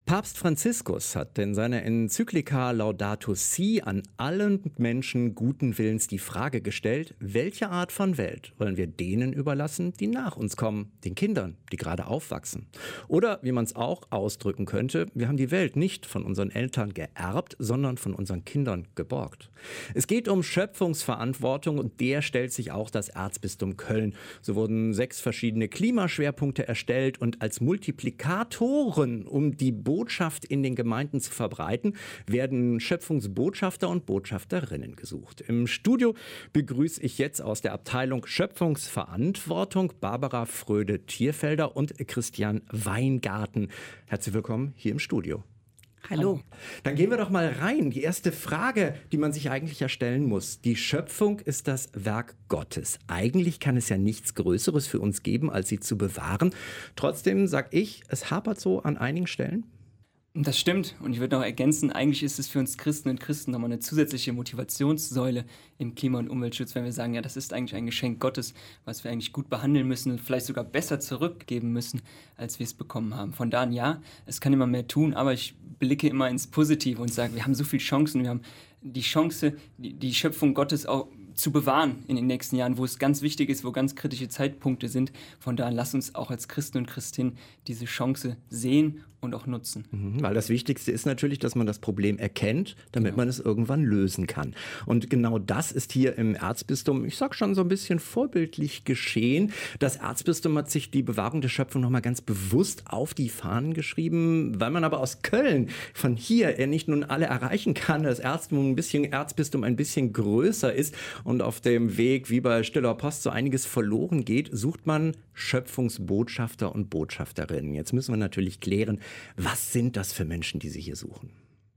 Papst Franziskus hat in seiner Enzyklika Laudato Si an allen Menschen guten Willens die Frage gestellt, welche Art von Welt wollen wir denen überlassen, die nach uns kommen, den Kindern, die gerade aufwachsen. Oder, wie man es auch ausdrücken könnte, wir haben die Welt nicht von unseren Eltern geerbt, sondern von unseren Kindern geborgt. Es geht um Schöpfungsverantwortung und der stellt sich auch das Erzbistum Köln. So wurden 6 verschiedene Klimaschwerpunkte erstellt und als Multiplikatoren, um die Botschaft in den Gemeinden zu verbreiten, werden Schöpfungsbotschafter und Botschafterinnen gesucht. Im Studio begrüße ich jetzt aus der Abteilung Schöpfungsverantwortung Barbara Fröde-Thierfelder und Christian Weingarten. Herzlich willkommen hier im Studio. Hallo. Dann gehen wir doch mal rein. Die erste Frage, die man sich eigentlich ja stellen muss. Die Schöpfung ist das Werk Gottes. Eigentlich kann es ja nichts Größeres für uns geben, als sie zu bewahren. Trotzdem sage ich, es hapert so an einigen Stellen. Das stimmt. Und ich würde noch ergänzen, eigentlich ist es für uns Christen und Christen nochmal eine zusätzliche Motivationssäule im Klima- und Umweltschutz, wenn wir sagen, ja, das ist eigentlich ein Geschenk Gottes, was wir eigentlich gut behandeln müssen und vielleicht sogar besser zurückgeben müssen, als wir es bekommen haben. Von da an ja, es kann immer mehr tun, aber ich blicke immer ins Positive und sage, wir haben so viele Chancen, wir haben die Chance, die Schöpfung Gottes auch zu bewahren in den nächsten Jahren, wo es ganz wichtig ist, wo ganz kritische Zeitpunkte sind. Von daher lass uns auch als Christen und Christinnen diese Chance sehen und auch nutzen. Weil das Wichtigste ist natürlich, dass man das Problem erkennt, damit man es irgendwann lösen kann. Und genau das ist hier im Erzbistum, ich sag schon so ein bisschen vorbildlich geschehen. Das Erzbistum hat sich die Bewahrung der Schöpfung nochmal ganz bewusst auf die Fahnen geschrieben, weil man aber aus Köln von hier nicht nun alle erreichen kann, das Erzbistum ein bisschen größer ist und auf dem Weg, wie bei Stiller Post, so einiges verloren geht, sucht man Schöpfungsbotschafter und Botschafterinnen. Jetzt müssen wir natürlich klären, was sind das für Menschen, die Sie hier suchen?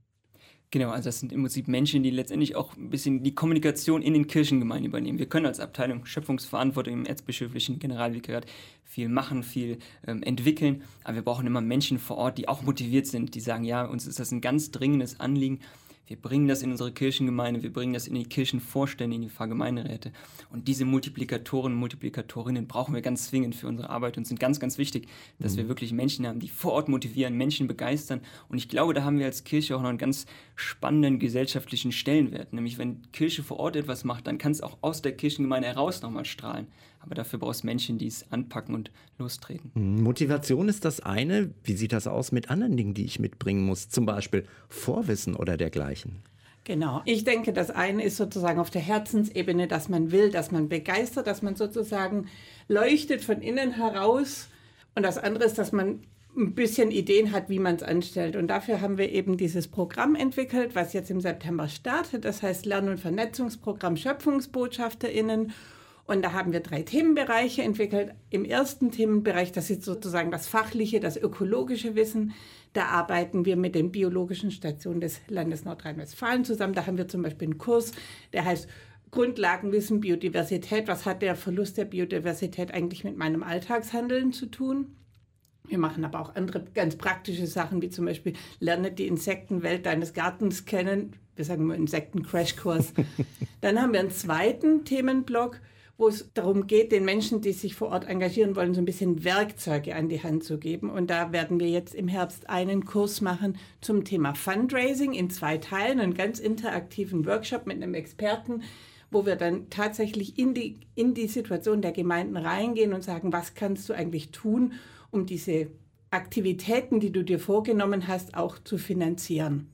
Genau, also das sind im Prinzip Menschen, die letztendlich auch ein bisschen die Kommunikation in den Kirchengemeinden übernehmen. Wir können als Abteilung Schöpfungsverantwortung im erzbischöflichen Generalvikariat viel machen, viel entwickeln, aber wir brauchen immer Menschen vor Ort, die auch motiviert sind, die sagen, ja, uns ist das ein ganz dringendes Anliegen. Wir bringen das in unsere Kirchengemeinde, wir bringen das in die Kirchenvorstände, in die Pfarrgemeinderäte. Und diese Multiplikatoren und Multiplikatorinnen brauchen wir ganz zwingend für unsere Arbeit und sind ganz, ganz wichtig, dass wir wirklich Menschen haben, die vor Ort motivieren, Menschen begeistern. Und ich glaube, da haben wir als Kirche auch noch einen ganz spannenden gesellschaftlichen Stellenwert. Nämlich, wenn Kirche vor Ort etwas macht, dann kann es auch aus der Kirchengemeinde heraus nochmal strahlen. Aber dafür braucht es Menschen, die es anpacken und lostreten. Motivation ist das eine. Wie sieht das aus mit anderen Dingen, die ich mitbringen muss? Zum Beispiel Vorwissen oder dergleichen. Genau. Ich denke, das eine ist sozusagen auf der Herzensebene, dass man will, dass man begeistert, dass man sozusagen leuchtet von innen heraus. Und das andere ist, dass man ein bisschen Ideen hat, wie man es anstellt. Und dafür haben wir eben dieses Programm entwickelt, was jetzt im September startet. Das heißt Lern- und Vernetzungsprogramm SchöpfungsbotschafterInnen. Und da haben wir 3 Themenbereiche entwickelt. Im ersten Themenbereich, das ist sozusagen das fachliche, das ökologische Wissen. Da arbeiten wir mit den biologischen Stationen des Landes Nordrhein-Westfalen zusammen. Da haben wir zum Beispiel einen Kurs, der heißt Grundlagenwissen Biodiversität. Was hat der Verlust der Biodiversität eigentlich mit meinem Alltagshandeln zu tun? Wir machen aber auch andere ganz praktische Sachen, wie zum Beispiel lerne die Insektenwelt deines Gartens kennen. Wir sagen mal Insekten-Crashkurs. Dann haben wir einen zweiten Themenblock, wo es darum geht, den Menschen, die sich vor Ort engagieren wollen, so ein bisschen Werkzeuge an die Hand zu geben. Und da werden wir jetzt im Herbst einen Kurs machen zum Thema Fundraising in 2 Teilen, einen ganz interaktiven Workshop mit einem Experten, wo wir dann tatsächlich in die Situation der Gemeinden reingehen und sagen, was kannst du eigentlich tun, um diese Aktivitäten, die du dir vorgenommen hast, auch zu finanzieren.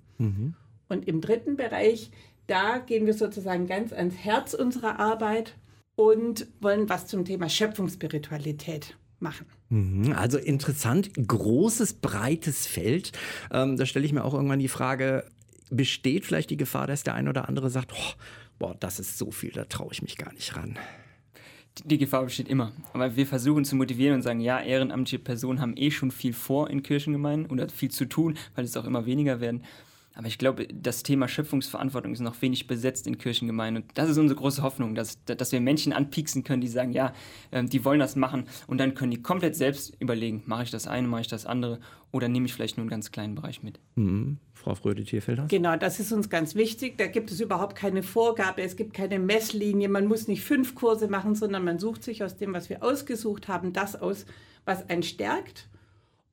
Und im dritten Bereich, da gehen wir sozusagen ganz ans Herz unserer Arbeit und wollen was zum Thema Schöpfungsspiritualität machen. Also interessant, großes, breites Feld. Da stelle ich mir auch irgendwann die Frage, besteht vielleicht die Gefahr, dass der ein oder andere sagt, das ist so viel, da traue ich mich gar nicht ran. Die Gefahr besteht immer. Aber wir versuchen zu motivieren und sagen, ja, ehrenamtliche Personen haben schon viel vor in Kirchengemeinden oder viel zu tun, weil es auch immer weniger werden. Aber ich glaube, das Thema Schöpfungsverantwortung ist noch wenig besetzt in Kirchengemeinden. Und das ist unsere große Hoffnung, dass wir Menschen anpieksen können, die sagen, ja, die wollen das machen. Und dann können die komplett selbst überlegen, mache ich das eine, mache ich das andere oder nehme ich vielleicht nur einen ganz kleinen Bereich mit. Frau Fröde-Thierfelder? Genau, das ist uns ganz wichtig. Da gibt es überhaupt keine Vorgabe, es gibt keine Messlinie. Man muss nicht 5 Kurse machen, sondern man sucht sich aus dem, was wir ausgesucht haben, das aus, was einen stärkt.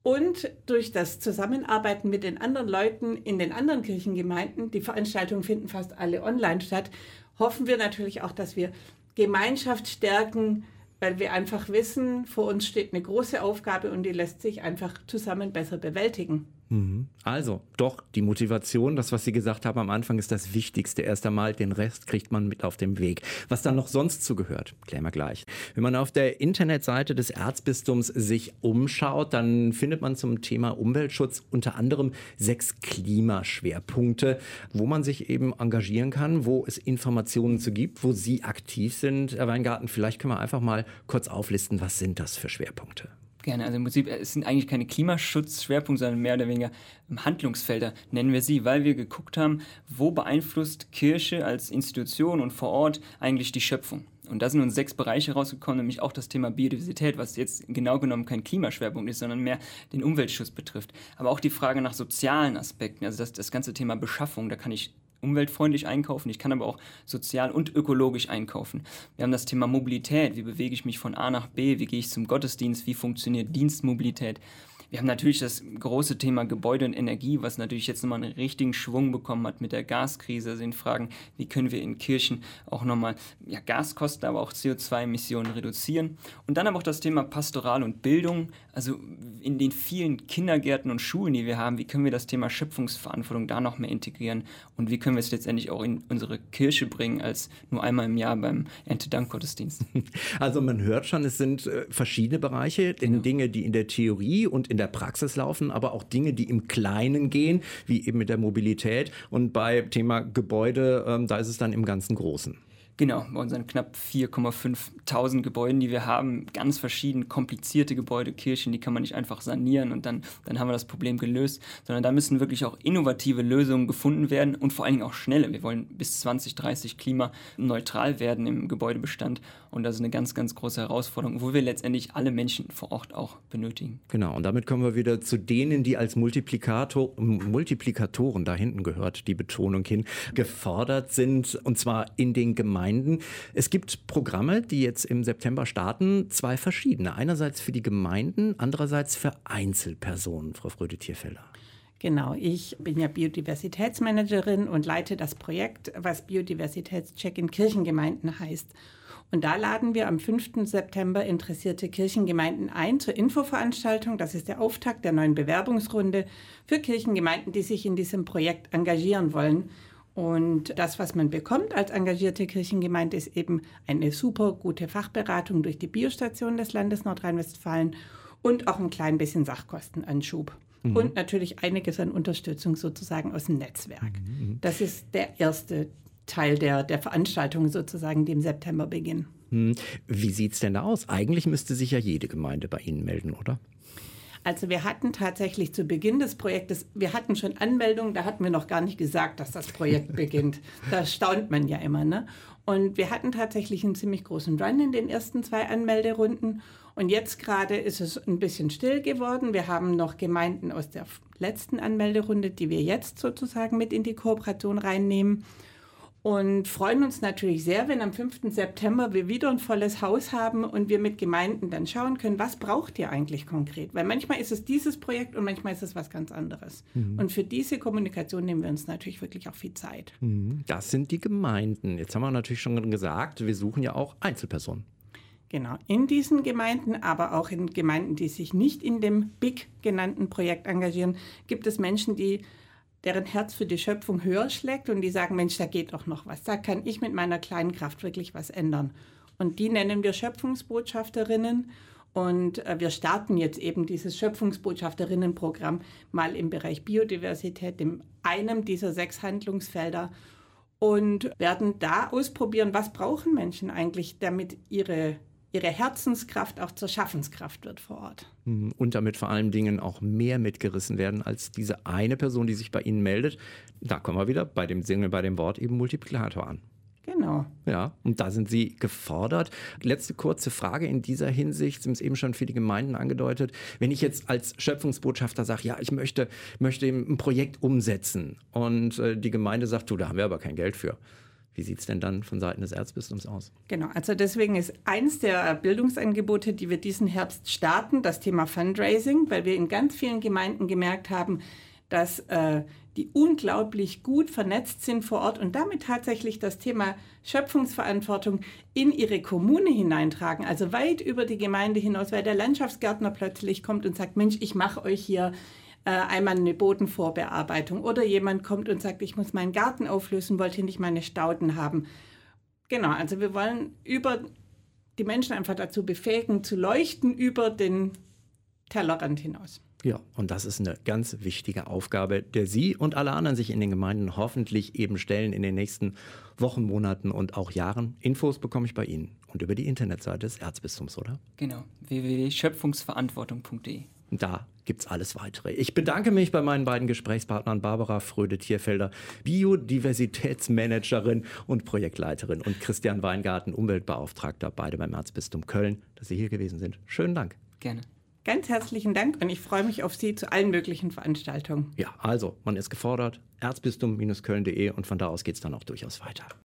Und durch das Zusammenarbeiten mit den anderen Leuten in den anderen Kirchengemeinden, die Veranstaltungen finden fast alle online statt, hoffen wir natürlich auch, dass wir Gemeinschaft stärken, weil wir einfach wissen, vor uns steht eine große Aufgabe und die lässt sich einfach zusammen besser bewältigen. Also, doch, die Motivation, das, was Sie gesagt haben am Anfang, ist das Wichtigste erst einmal. Den Rest kriegt man mit auf dem Weg. Was dann noch sonst zugehört, klären wir gleich. Wenn man auf der Internetseite des Erzbistums sich umschaut, dann findet man zum Thema Umweltschutz unter anderem 6 Klimaschwerpunkte, wo man sich eben engagieren kann, wo es Informationen zu gibt, wo Sie aktiv sind. Herr Weingarten, vielleicht können wir einfach mal kurz auflisten, was sind das für Schwerpunkte? Gerne, also im Prinzip, es sind eigentlich keine Klimaschutzschwerpunkte, sondern mehr oder weniger Handlungsfelder, nennen wir sie, weil wir geguckt haben, wo beeinflusst Kirche als Institution und vor Ort eigentlich die Schöpfung. Und da sind uns 6 Bereiche rausgekommen, nämlich auch das Thema Biodiversität, was jetzt genau genommen kein Klimaschwerpunkt ist, sondern mehr den Umweltschutz betrifft. Aber auch die Frage nach sozialen Aspekten, also das ganze Thema Beschaffung, da kann ich umweltfreundlich einkaufen, ich kann aber auch sozial und ökologisch einkaufen. Wir haben das Thema Mobilität, wie bewege ich mich von A nach B, wie gehe ich zum Gottesdienst, wie funktioniert Dienstmobilität. Wir haben natürlich das große Thema Gebäude und Energie, was natürlich jetzt nochmal einen richtigen Schwung bekommen hat mit der Gaskrise. Also in Fragen, wie können wir in Kirchen auch nochmal Gaskosten, aber auch CO2-Emissionen reduzieren. Und dann aber auch das Thema Pastoral und Bildung, also in den vielen Kindergärten und Schulen, die wir haben, wie können wir das Thema Schöpfungsverantwortung da noch mehr integrieren und wie können wir es letztendlich auch in unsere Kirche bringen, als nur einmal im Jahr beim Erntedankgottesdienst. Also man hört schon, es sind verschiedene Bereiche, Dinge, die in der Theorie und in der Praxis laufen, aber auch Dinge, die im Kleinen gehen, wie eben mit der Mobilität. Und bei Thema Gebäude, da ist es dann im ganzen Großen. Genau, bei unseren knapp 4.500 Gebäuden, die wir haben, ganz verschieden komplizierte Gebäude, Kirchen, die kann man nicht einfach sanieren und dann haben wir das Problem gelöst, sondern da müssen wirklich auch innovative Lösungen gefunden werden und vor allen Dingen auch schnelle. Wir wollen bis 2030 klimaneutral werden im Gebäudebestand und das ist eine ganz, ganz große Herausforderung, wo wir letztendlich alle Menschen vor Ort auch benötigen. Genau, und damit kommen wir wieder zu denen, die als Multiplikatoren, da hinten gehört die Betonung hin, gefordert sind, und zwar in den Gemeinden. Es gibt Programme, die jetzt im September starten, 2 verschiedene. Einerseits für die Gemeinden, andererseits für Einzelpersonen, Frau Fröde-Thierfelder. Genau, ich bin ja Biodiversitätsmanagerin und leite das Projekt, was Biodiversitätscheck in Kirchengemeinden heißt. Und da laden wir am 5. September interessierte Kirchengemeinden ein zur Infoveranstaltung. Das ist der Auftakt der neuen Bewerbungsrunde für Kirchengemeinden, die sich in diesem Projekt engagieren wollen. Und das, was man bekommt als engagierte Kirchengemeinde, ist eben eine super gute Fachberatung durch die Biostation des Landes Nordrhein-Westfalen und auch ein klein bisschen Sachkostenanschub. Und natürlich einiges an Unterstützung sozusagen aus dem Netzwerk. Das ist der erste Teil der Veranstaltung sozusagen, die im September beginnen. Wie sieht es denn da aus? Eigentlich müsste sich ja jede Gemeinde bei Ihnen melden, oder? Also wir hatten tatsächlich zu Beginn des Projektes, wir hatten schon Anmeldungen, da hatten wir noch gar nicht gesagt, dass das Projekt beginnt. Da staunt man ja immer, ne? Und wir hatten tatsächlich einen ziemlich großen Run in den ersten 2 Anmelderunden. Und jetzt gerade ist es ein bisschen still geworden. Wir haben noch Gemeinden aus der letzten Anmelderunde, die wir jetzt sozusagen mit in die Kooperation reinnehmen. Und freuen uns natürlich sehr, wenn am 5. September wir wieder ein volles Haus haben und wir mit Gemeinden dann schauen können, was braucht ihr eigentlich konkret? Weil manchmal ist es dieses Projekt und manchmal ist es was ganz anderes. Und für diese Kommunikation nehmen wir uns natürlich wirklich auch viel Zeit. Das sind die Gemeinden. Jetzt haben wir natürlich schon gesagt, wir suchen ja auch Einzelpersonen. Genau, in diesen Gemeinden, aber auch in Gemeinden, die sich nicht in dem BIG genannten Projekt engagieren, gibt es Menschen, deren Herz für die Schöpfung höher schlägt und die sagen, Mensch, da geht doch noch was. Da kann ich mit meiner kleinen Kraft wirklich was ändern. Und die nennen wir Schöpfungsbotschafterinnen. Und wir starten jetzt eben dieses Schöpfungsbotschafterinnenprogramm mal im Bereich Biodiversität, in einem dieser 6 Handlungsfelder. Und werden da ausprobieren, was brauchen Menschen eigentlich, damit ihre Herzenskraft auch zur Schaffenskraft wird vor Ort. Und damit vor allen Dingen auch mehr mitgerissen werden als diese eine Person, die sich bei Ihnen meldet. Da kommen wir wieder bei dem Wort eben Multiplikator an. Genau. Ja, und da sind Sie gefordert. Letzte kurze Frage in dieser Hinsicht, Sie haben es eben schon für die Gemeinden angedeutet. Wenn ich jetzt als Schöpfungsbotschafter sage, ja, ich möchte ein Projekt umsetzen und die Gemeinde sagt, du, da haben wir aber kein Geld für. Wie sieht es denn dann von Seiten des Erzbistums aus? Genau, also deswegen ist eins der Bildungsangebote, die wir diesen Herbst starten, das Thema Fundraising, weil wir in ganz vielen Gemeinden gemerkt haben, dass die unglaublich gut vernetzt sind vor Ort und damit tatsächlich das Thema Schöpfungsverantwortung in ihre Kommune hineintragen, also weit über die Gemeinde hinaus, weil der Landschaftsgärtner plötzlich kommt und sagt, Mensch, ich mache euch hier einmal eine Bodenvorbearbeitung oder jemand kommt und sagt, ich muss meinen Garten auflösen, wollte nicht meine Stauden haben. Genau, also wir wollen die Menschen einfach dazu befähigen, zu leuchten über den Tellerrand hinaus. Ja, und das ist eine ganz wichtige Aufgabe, der Sie und alle anderen sich in den Gemeinden hoffentlich eben stellen in den nächsten Wochen, Monaten und auch Jahren. Infos bekomme ich bei Ihnen und über die Internetseite des Erzbistums, oder? Genau, www.schöpfungsverantwortung.de. Da gibt's alles weitere. Ich bedanke mich bei meinen beiden Gesprächspartnern Barbara Fröde-Thierfelder, Biodiversitätsmanagerin und Projektleiterin, und Christian Weingarten, Umweltbeauftragter, beide beim Erzbistum Köln, dass Sie hier gewesen sind. Schönen Dank. Gerne. Ganz herzlichen Dank und ich freue mich auf Sie zu allen möglichen Veranstaltungen. Ja, also, man ist gefordert, erzbistum-köln.de, und von da aus geht's dann auch durchaus weiter.